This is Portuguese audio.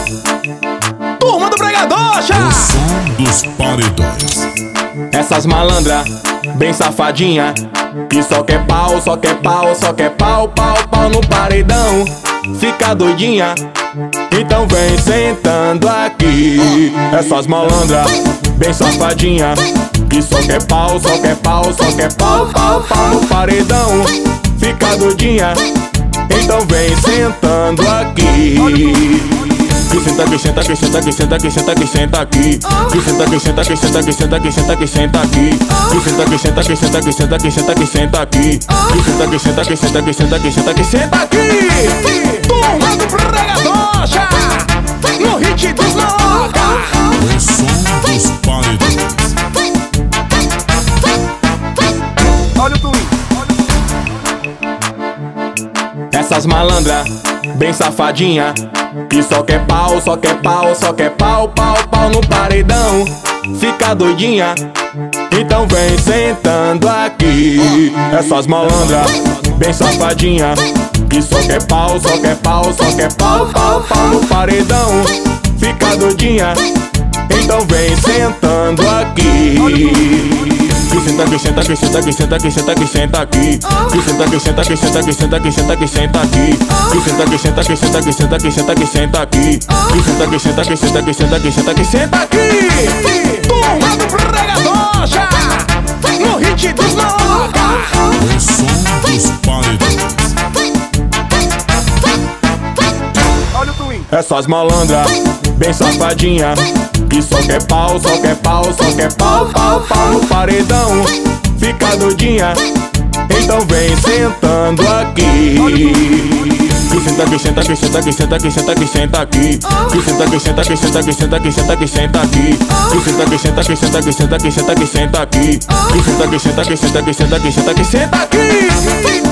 Turma do Pregadocha! O som dos paredões. Essas malandras, bem safadinha, que só quer pau, só quer pau, só quer pau, pau, pau no paredão. Fica doidinha, então vem sentando aqui. Essas malandras, bem safadinha, que só quer pau, só quer pau, só quer pau, pau, pau no paredão. Fica doidinha, então vem sentando aqui. Que senta, que senta, que senta, que senta, que senta, que senta aqui. Que senta, que senta, que senta, que senta, que senta, que senta aqui. Que senta, que senta, que senta, que senta, que senta, que senta aqui. Que senta, que senta, que senta, que senta, que senta, que senta aqui. Turma do Pregadocha, no hit dos Maloca. O som dos paredões. Olha o Twin. Essas malandras, bem safadinha, que só quer pau, só quer pau, só quer pau, pau, pau no paredão. Fica doidinha, então vem sentando aqui. Essas malandras, bem safadinha, que só quer pau, só quer pau, só quer pau, pau, pau no paredão. Fica doidinha, então vem sentando aqui. Que senta, que senta, que senta, que senta, que senta, que senta aqui. Que senta, que senta, que senta, que senta, que senta, que senta aqui. Que senta, que senta, que senta, que senta, que senta, que senta aqui. Que senta, que senta, que senta, que senta, que senta, que senta aqui. Turma do Pregadocha, no hit dos Maloca. O som dos paredões. Olha o Twin. Essas malandras, bem safadinha, que só quer pau, só quer pau, só quer pau, pau, pau no paredão. Fica doidinha, então vem sentando aqui. Que senta, que senta, que senta, que senta, que senta, que senta aqui. Que senta, que senta, que senta, que senta, que senta, que senta aqui. Que senta, que senta, que senta, que senta, que senta, que senta aqui. Que senta, que senta, que senta, que senta, que senta, que senta aqui.